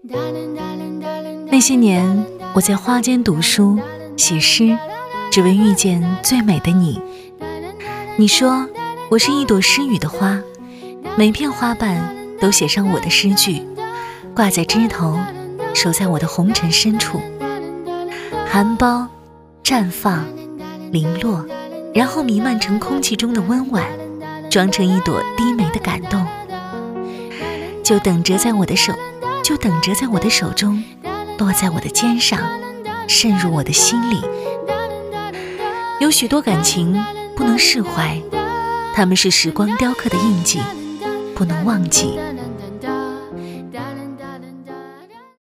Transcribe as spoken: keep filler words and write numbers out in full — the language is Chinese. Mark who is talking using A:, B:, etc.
A: 那些年我在花间读书写诗，只为遇见最美的你。你说我是一朵失语的花，每片花瓣都写上我的诗句，挂在枝头，守在我的红尘深处，含苞绽放零落，然后弥漫成空气中的温婉，装成一朵低眉的感动，就等着在我的手就等着在我的手中，落在我的肩上，渗入我的心里。有许多感情不能释怀，它们是时光雕刻的印记，不能忘记。